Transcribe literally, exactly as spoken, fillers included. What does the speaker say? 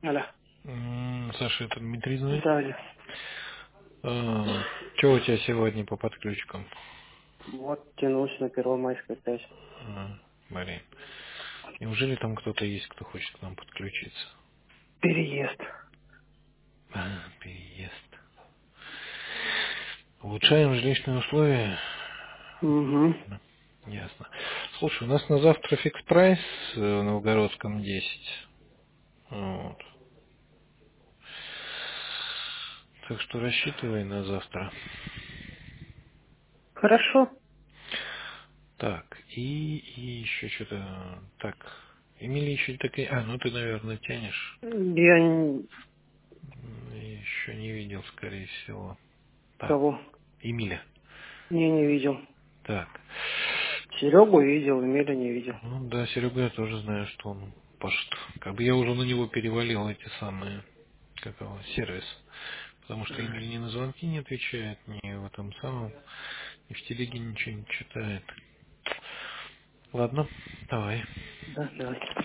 Алло. М, Саша, это Дмитрий звонит. Да, Аля. Что у тебя сегодня по подключкам? Вот тянулся на Первомайской опять. А, Блин. Неужели там кто-то есть, кто хочет к нам подключиться? Переезд. А, переезд. Улучшаем жилищные условия? Угу. Ну, ясно. Слушай, у нас на завтра фикс прайс э, в Новгородском десять. Вот. Так что рассчитывай на завтра. Хорошо. Так, и, и еще что-то... Так, Эмили еще такая... А, ну ты, наверное, тянешь. Я не... Еще не видел, скорее всего. Так, Кого? Эмиля. Не, не видел. Так. Серегу видел, Эмиля не видел. Ну да, Серега, я тоже знаю, что он пашет. Как бы я уже на него перевалил эти самые, как его, сервис. Потому что Эмиль ни на звонки не отвечает, ни в этом самом, ни в телеге ничего не читает. Ладно, давай. Да, давай.